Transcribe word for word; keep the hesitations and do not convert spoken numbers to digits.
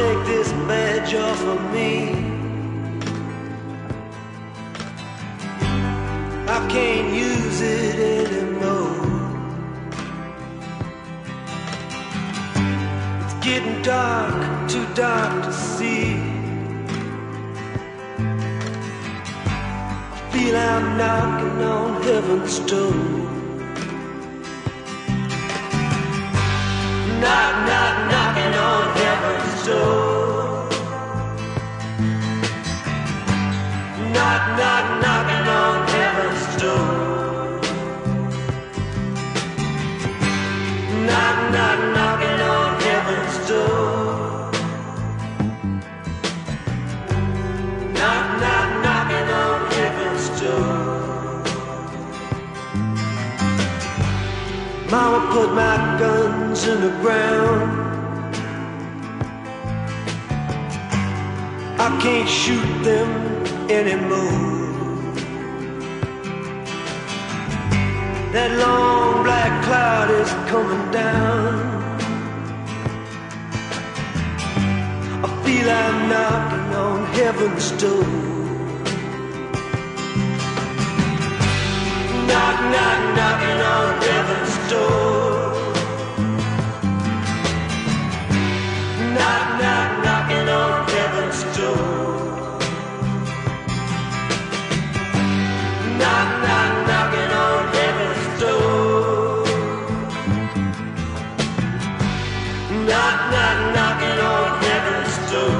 take this badge off of me. I can't use it anymore. It's getting dark, too dark to see. I feel I'm knocking on heaven's door. Knock, knock, knocking on heaven's door. Knock, knock, knocking on heaven's door. Knock, knock, knocking on heaven's door. Knock, knock, knocking on heaven's door. Mama put my guns in the ground. I can't shoot them anymore. That long black cloud is coming down. I feel I'm knocking on heaven's door. Knock, knock, knocking on heaven's door. Knock, knock, knocking on heaven's door. Knock, knock, knocking on heaven's door. Knock, knock, knocking on heaven's door.